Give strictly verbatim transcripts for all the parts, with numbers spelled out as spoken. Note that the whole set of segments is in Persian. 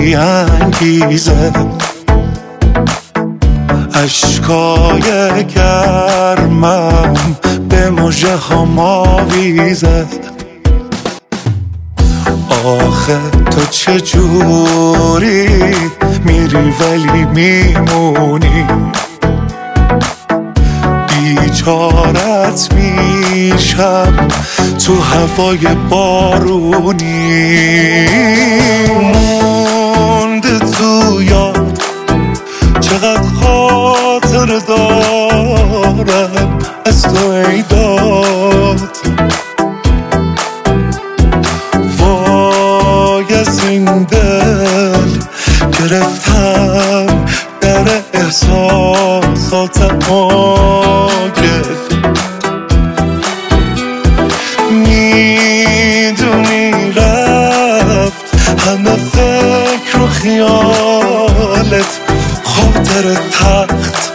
بی انگیزه، اشکای گرمم به مژه ها آویزه. آخه تو چجوری میری ولی میمونی، بیچارت میشم تو هوای بارونی. مونده تو یاد چقدر خاطر دارم از تو ای داد، وای از این دل گرفتم در احساسات آگل. میدونی رفت همه فکر و خیالت خاطر تخت،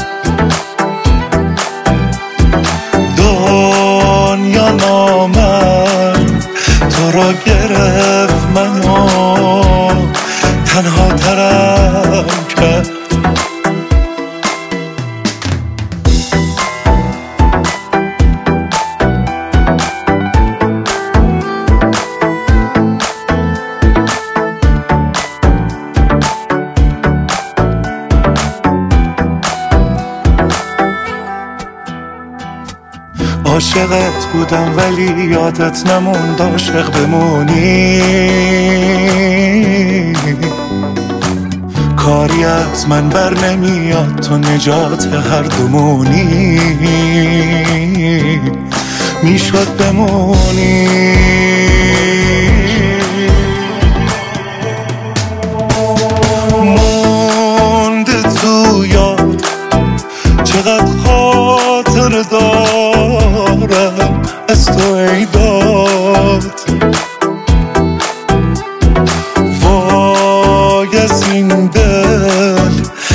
دنیا نامد تو را گرفت منو تنها ترم کرد. عاشقت بودم ولی یادت نموند عاشق بمونی، کاری از من بر نمیاد تو نجات هر دومونی، میشد بمونی. مونده تو یاد چقدر خاطر دارم از تو ای داد، وای از این دل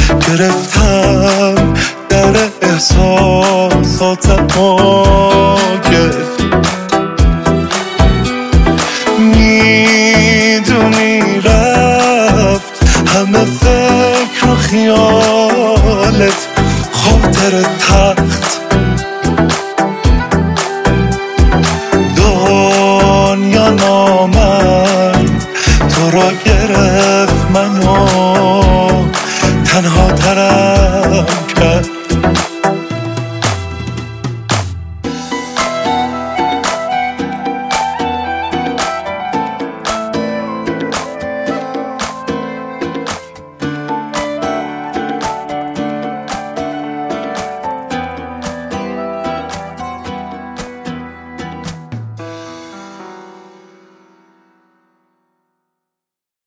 گرفتم در احساسات آگل. میدونی رفت همه فکر و خیالت خاطر تخت، دنیا نامد تو را گرفت منو تنها ترم کرد.